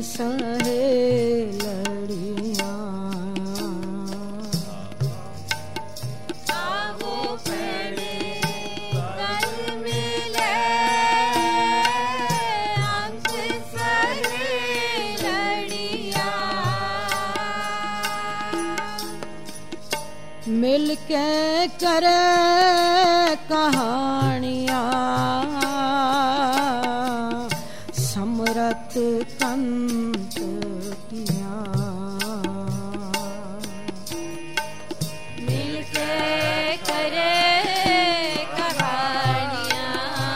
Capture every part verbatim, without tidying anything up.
सहेलड़ियाँ आवो पड़े गल मिले अंक सहेलड़ियाँ मिल के करे कहानियाँ समरत कंत किया मिल के करे कहानियाँ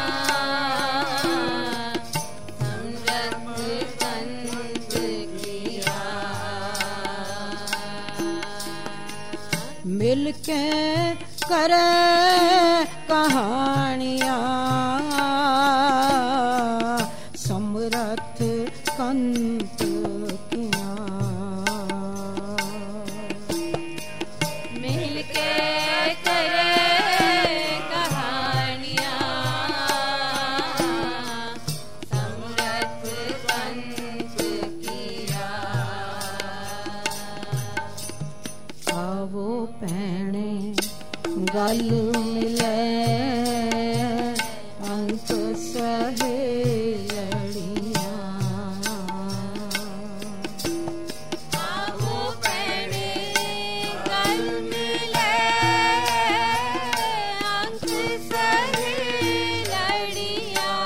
समरत कंत किया मिल के करे कहानियाँ समरथ कंत किया मिल के करे कहानियाँ समरथ कंत किया आवो पैणे गल मिले अंक सहेलड़ियाँ आवो पैणे गल मिले अंक सहेलड़ियाँ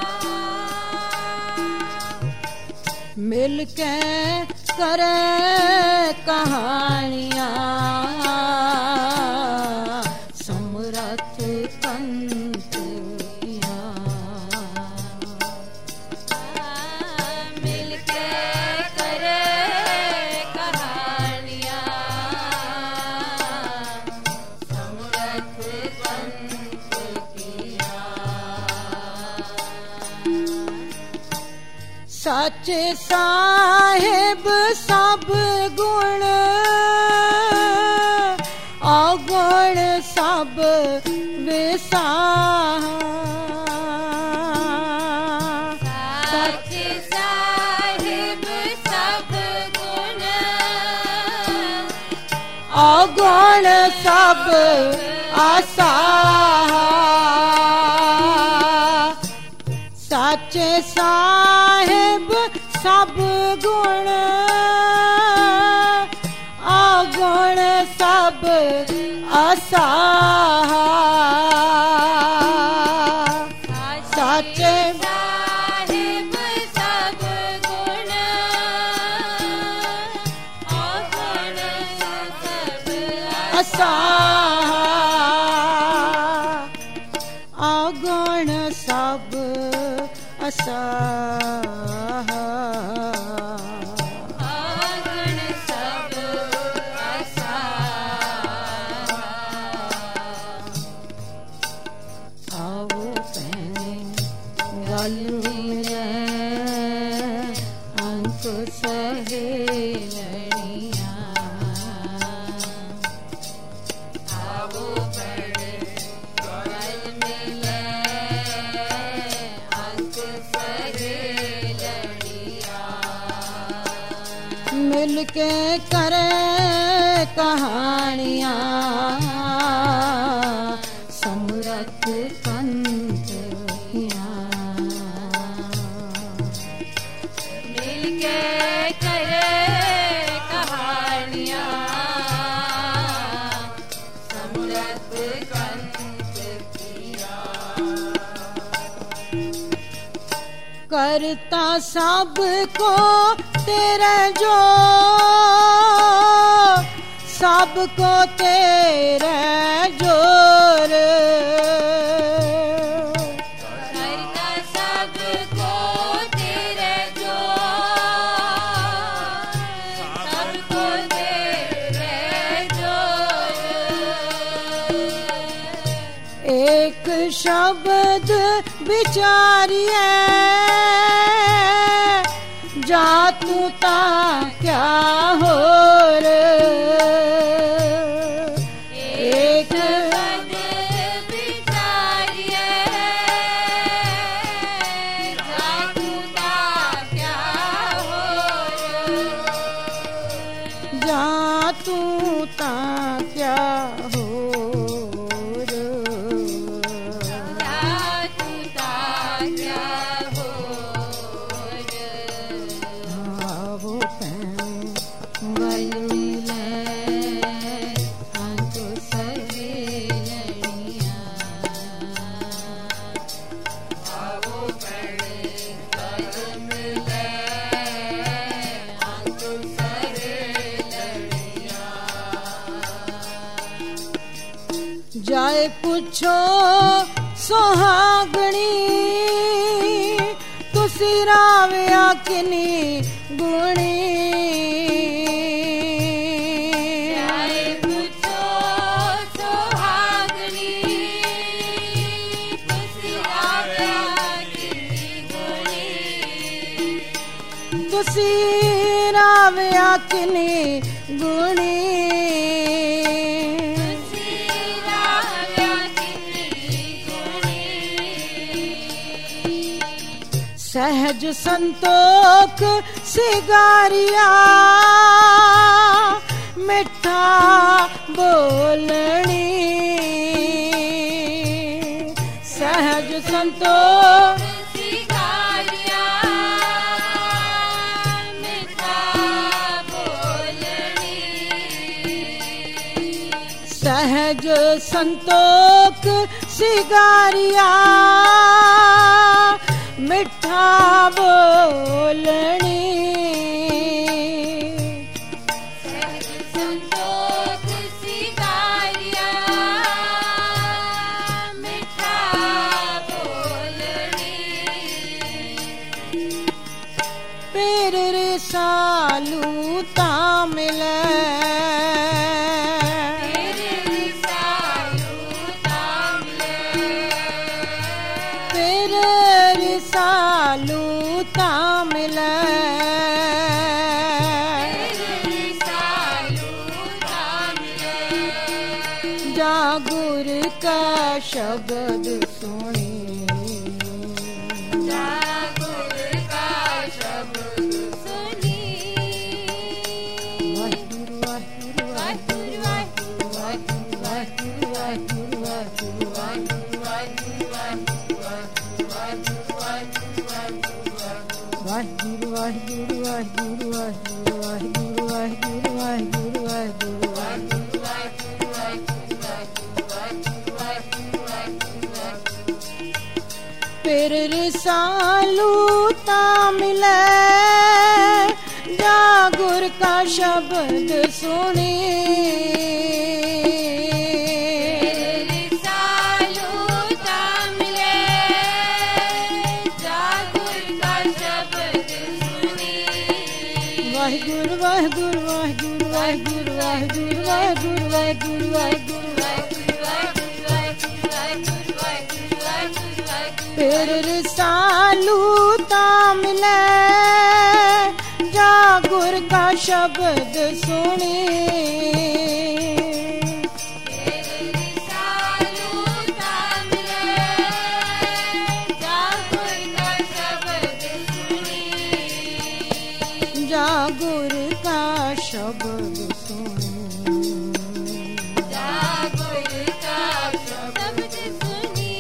मिल के करे कहानियाँ समरथ कंत किया मिल के करे कहानियाँ समरथ कंत किया सच साहिब सब गुण अवगुण सब विसाहा सच साहिब सब गुण अवगुण सब असाहा सच साहिब सब गुण अवगुण सब असाहा सच साहिब सब गुण अवगुण सब असाहा अवगुण सब असाहा अवगुण सब असाहा आवो पैणे गल मिले अंक सहेलड़ियाँ आवो पड़े गल मिले अंक सहेलड़ियाँ मिल के करे कहानियाँ समरथ कंत किया मिल के करे कहानियाँ समरथ कंत किया करता सबको तेरे जो सबको तेरे जोर करता सबको तेरे जो सबको तेरे जो एक शब्द विचारिए जा तू ता क्या हो रे एक पद विचारिए जागुता क्या हो पुछो सुहागणी तुसी राविया किनी गुणी तुसी राविया किनी गुणी सहज संतोख सिगारिया मिठा बोलनी सहज संतोख सिगारिया मिठा बोलनी सहज संतोख सिगारिया मिठा बोलनी सहज संतोख सिगारिया मिठा बोलनी पेर रे सालू तामिल सालू तामिल जागुर का शब्द सुनी जागुर का शब्द सुनी वाहिगुरु वाहिगुरु वाहिगुरु वाहिगुरु वाहिगुरु वाहिगुरु वाहिगुरु वाहिगुरु वाहिगुरु वाहिगुरु वाहिगुरु वाहिगुरु वाहिगुरु वाहिगुरु वाहिगुरु फिर रिसालू तामिल जागुर का शब्द सुनी वाहिगुरु वाहिगुरु वाहिगुरु वाहिगुरु वाहिगुरु वाहिगुरु वाहिगुरु वाहिगुरु फिर रिसालू तामिल जागुर का शब्द सुनी जागुर का शब्द सुनी जागुर का शब्द सुनी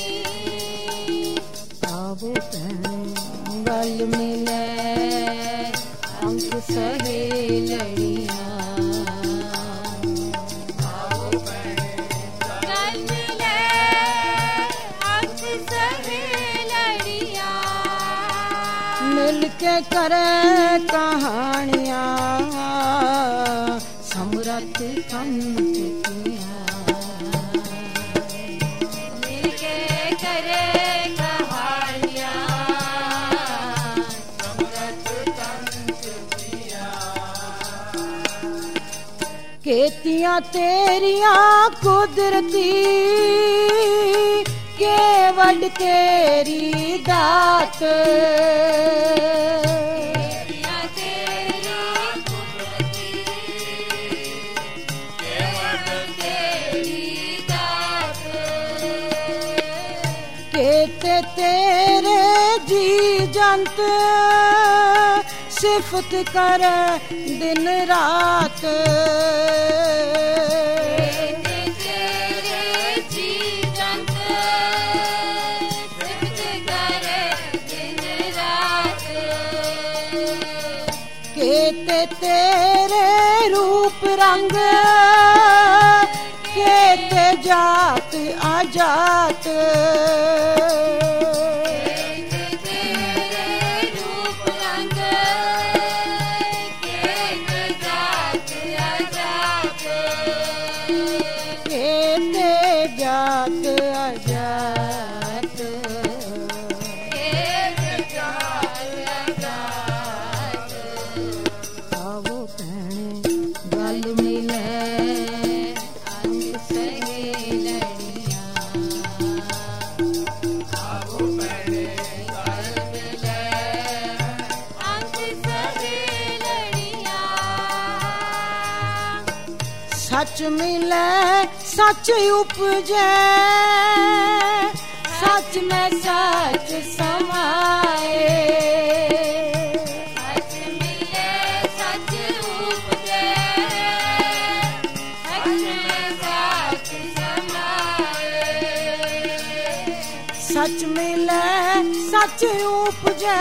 आवो गल मिले अंक सहेलिया आवो गल मिले अंक सहेलिया मिल के करे कहानियाँ समरथ कंठिया मिलके करे कहानियाँ समरथ कंठिया केतियाँ तेरियाँ कुदरती केवड तेरी दात केते तेरे जी जंत सिफत कर दिन रात केते तेरे रूप रंग केते जात आजात तेरे रूप रंग केते जात आजात केते जात जात आवो भैणे गल मिले अंग सहेलड़ियां आवो भैणे गल मिले अंग सहेलड़ियां सच मिले सच उपजे सच में सच समाए सच मिले सच उपजे सच में सच समाए सच मिले सच उपजे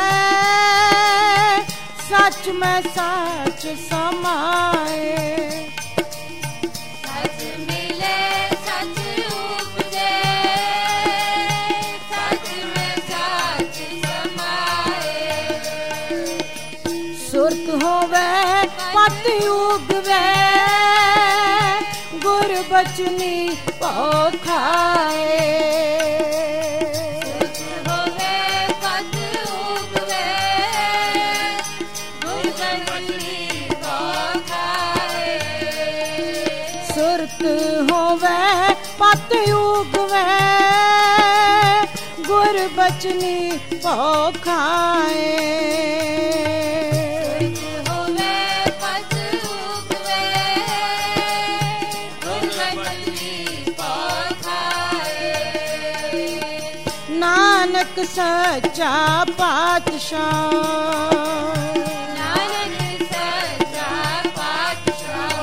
सच में सच समाए सच मिले सच उपजे सच में सच समाए सुरत होवे पत उगवे गुर बचनी पौखाए सुरत होवे पत उगवे गुर बचनी पौखाए सुरत होवे पत उगवे गुर बचनी पौखाए सुरत होवे पत उगवे गुर बचनी पौखाए नानक सच्चा पातशाह नानक सच्चा पातशाह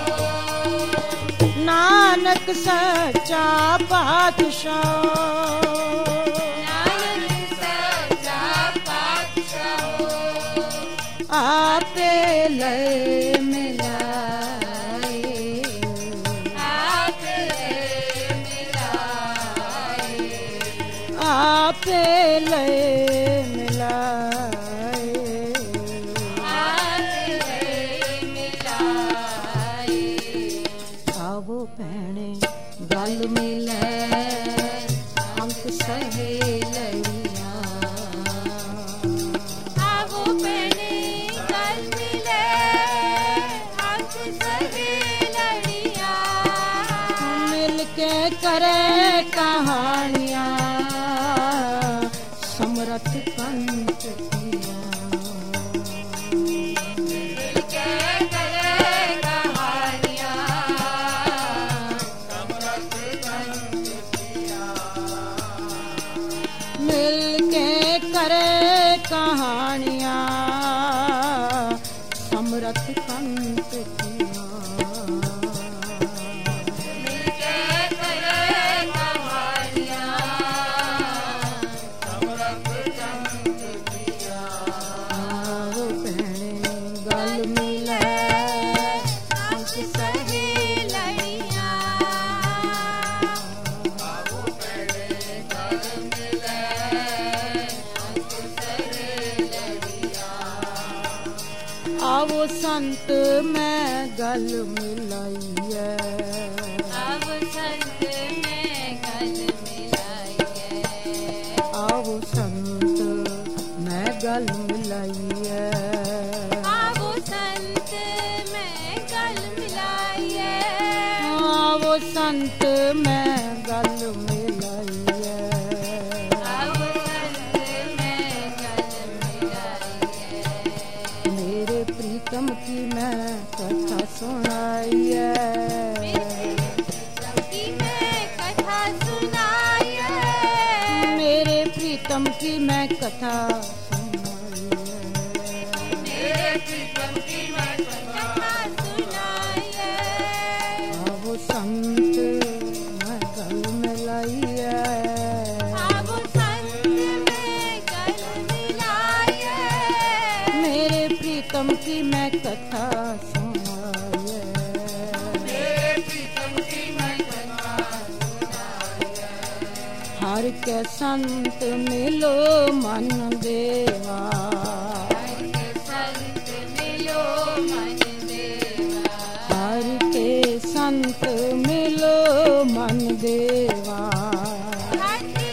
नानक सच्चा पातशाह नानक सच्चा पातशाह आपे ले मिलाए आपे मिलाए आपे ले मिलाए आपे मिलाए आवो भैणे गल मिले अंक सहेलड़ियां आवो भैणे गल मिले अंक सहेलड़ियां मिल के करे कहानियां समरथ कंठ किया मिलके करे कहानियां समरथ कंठ किया मिल के करे कहानियां समरथ कंठ किया मिलके करे कहानियां समरथ कंठ किया आवो भैणे गल मिले अंक सहेलड़ियां आवो भैणे गल मिले अंक सहेलड़ियां आवो संत में गल मिलाइए आवो संत में गल मिलाइए आवो संत में गल मिलाइए आवो संत में गल मिलाइए आवो संत में गल मिलाइए आवो संत में गल मिलाइए मेरे प्रीतम की मैं कथा सुनाइए सबकी मैं कथा सुनाइए मेरे प्रीतम की मैं कथा सुनाइए मेरे प्रीतम की मैं कथा सुनाइए आवो संत में गल मिलाइए आवो संत में गल मिलाइए मेरे प्रीतम की मैं कथा सुनाइए मेरे प्रीतम की मैं कथा सुनाइए हर के संत मिलो मन देवा हर के संत मिलो मन देवा हर के संत मिलो मन देवा हर के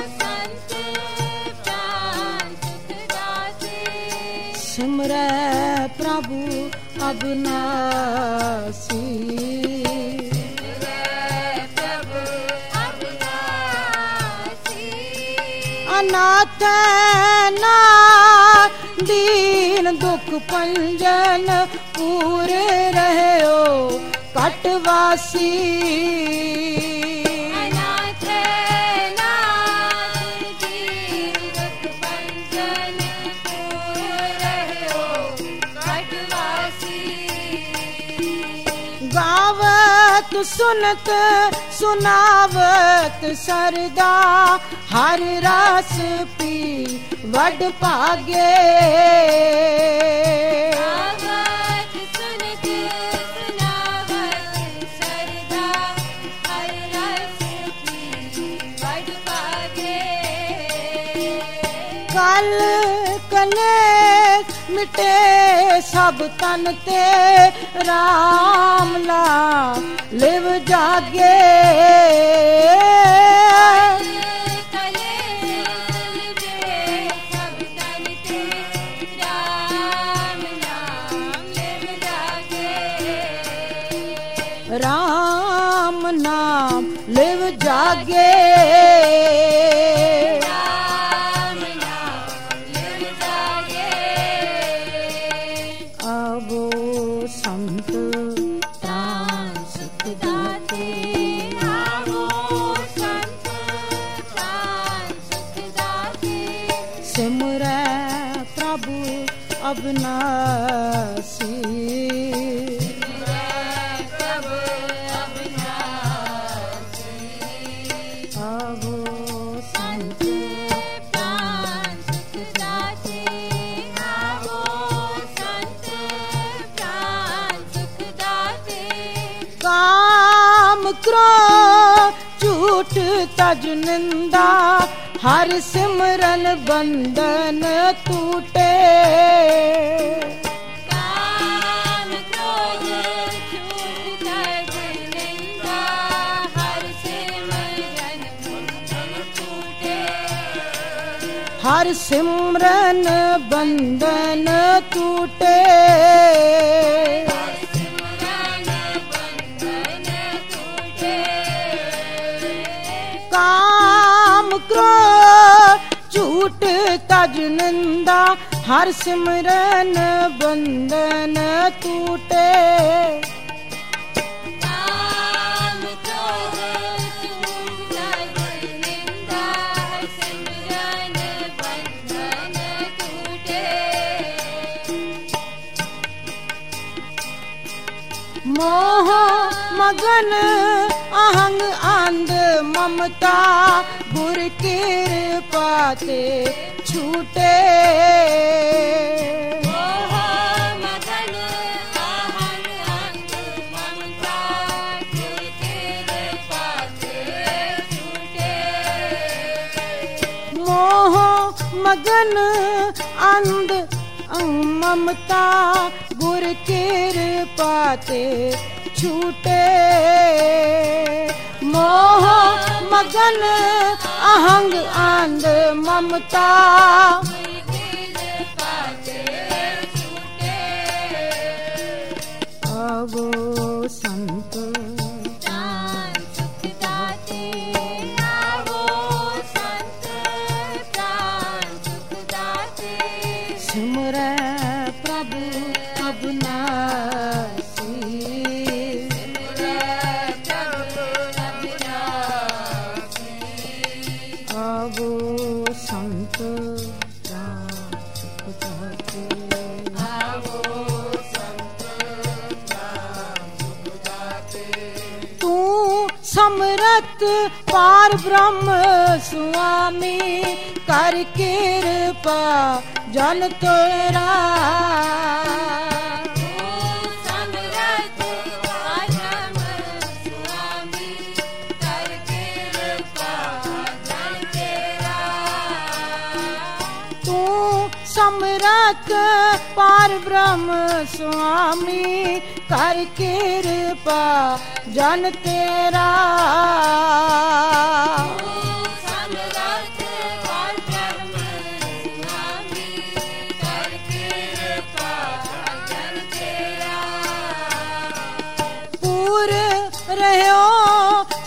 अविनाशी प्रभु अविनाशी अनाथ ना दीन दुख पंजन पूरे रहे हो कटवासी अनाथ नाथ दीन दुख पंजन पूरे हो कटवासी गावत सुनत सुनावत सरदा हर रस पी वड पागे गावत सुनत सुनावत सरदा हर रस पी वड पागे कल कले मिटे सब तन ते राम ला लिव जागे कले लिवे सब तन ते राम नाम लिव जागे राम नाम लिव जागे राम नाम लिव जागे आवो संत प्राण सुख दाते आवो संत प्राण सुख दाते सिमरै प्रभु अविनाशी प्रभु अविनाशी आवो संत प्राण सुख दाते आवो संत प्राण सुख दाते काम क्रोध झूठ तज निंदा हर सिमरन बंधन टूटे काम क्रोध झूठ तज निंदा हर सिमरन बंधन टूटे हर सिमरन बंधन टूटे सिमरन बंधन टूटे काम क्रोध झूठ तज निंदा हर सिमरन बंधन टूटे काम क्रोध झूठ तज निंदा सिमरन बंधन टूटे मोह मगन अहंग आंध ममता गुर कृपा ते छूटे मोह मगन आहंग अंग ममता गुर कृपा ते छूटे मोह मगन अंध ममता गुर कृपा ते छूटे मोह मगन अहंग आंध ममता कृपा ते छूटे आवो संत प्राण सुख दाते आवो संत प्राण सुख दाते सिमरै प्रभु अविनाशी प्रभु अविनाशी आवो संत प्राण सुख दाते आवो तू समरथ पार ब्रह्म स्वामी कर कृपा जन तेरा समरथ परम स्वामी कर कृपा जन तेरा तू समरथ पार ब्रह्म स्वामी कर कृपा जन तेरा समरथ परम स्वामी कर कृपा जन तेरा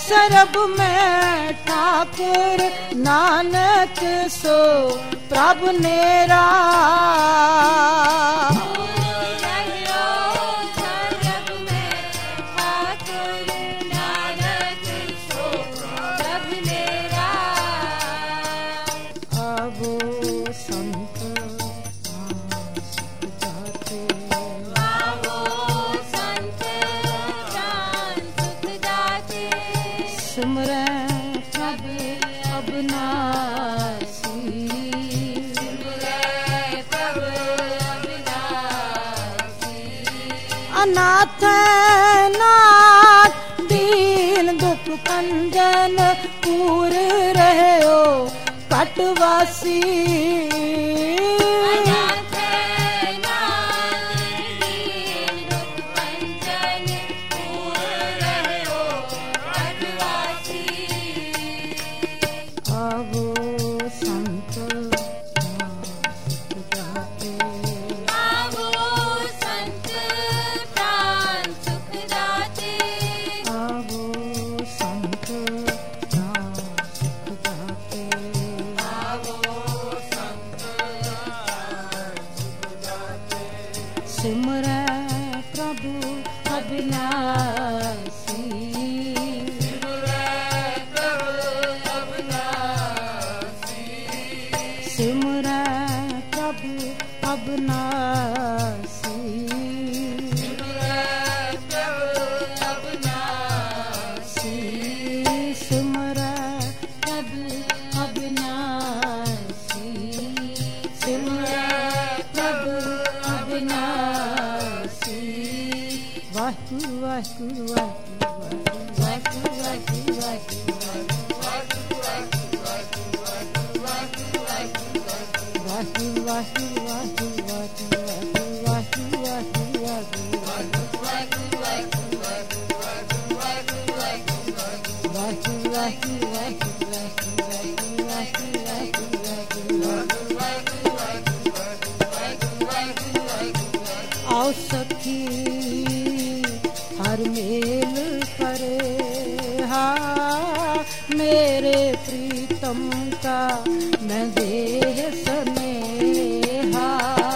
सरब में ठाकुर नानक सो प्रभु नेरा। अनाथ नाथ दीन दुख कंजन पूर रहे हो कटवासी। अनाथ नाथ दीन दुख कंजन पूर रहे हो कटवासी। आवो संत सिमर प्रभु अविनाशी। सिमर प्रभु अविनाशी। सिमर प्रभु अविनाशी। सिमर प्रभु अविनाशी। वाहिगुरु वाहिगुरु वाहिगुरु वाहिगुरु वाहिगुरु आओ सखी हर मेल करे हा मेरे प्रीतम का मैं देह स्नेहा।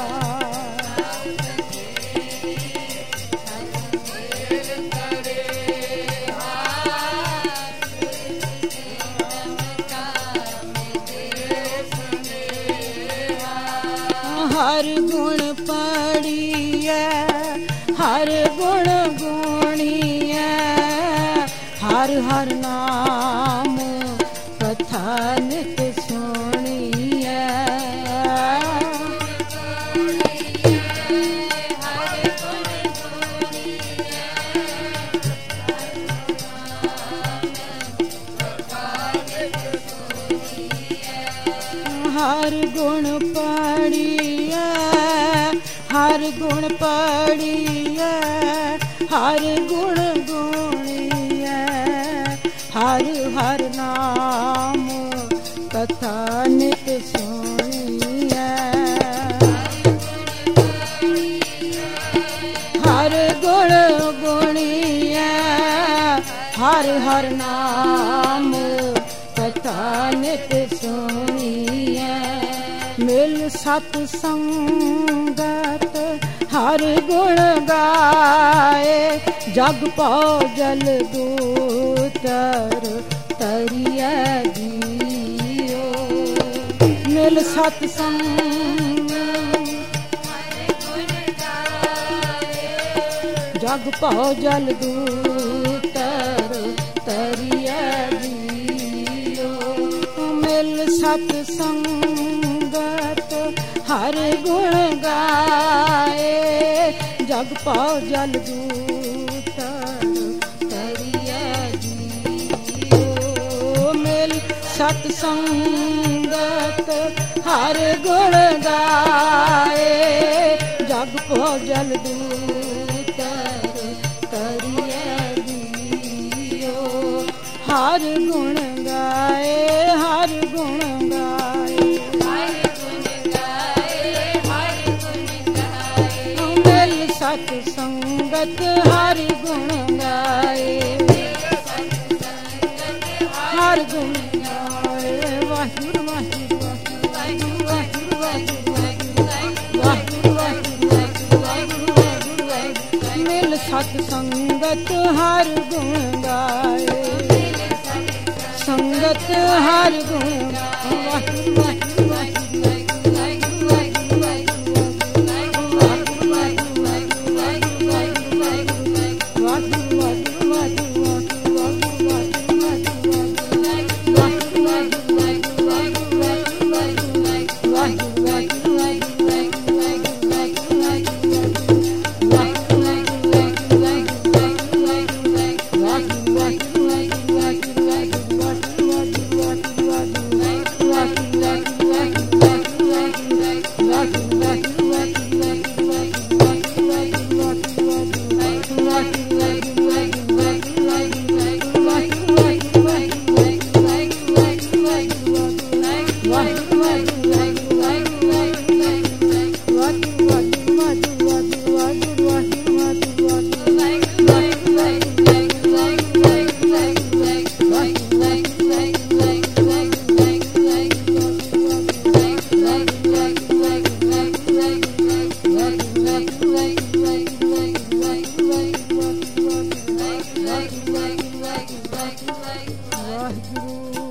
हर गुण पड़ी है हर गुण गुणी है हर हर नाम कथा नित सुनी है। हर गुण पड़ी है हर गुण पड़ी है हर गुण गुणी है हर हर नाम कथा नित सुनी है। हर गुण गुणी है हर हर नाम कथा नित सुनी है। मिल सत्संगत हर गुण गाए जग पाओ जल दूतर तरिया दियो। मिल सत्संग जग पाओ जल दूतर तरिया दियो। मिल सत्संगत हर गुण गाए जग पाओ जल दूतर तरिया दियो। मिल सत्संगत हर गुण गाए जग पाओ जल दूतर तरिया दियो। हर गुण गाए हर गुण गाए सत्संगत हरि गुण गाए। ਸੰਗਤ ਹਰ ਗੁਣ ਗਾਏ, ਸੰਗਤ ਹਰ ਗੁਣ ਵਾਹਿਗੁਰੂ ਵਾਹਿਗੁਰੂ ਵਾਹਿਗੁਰੂ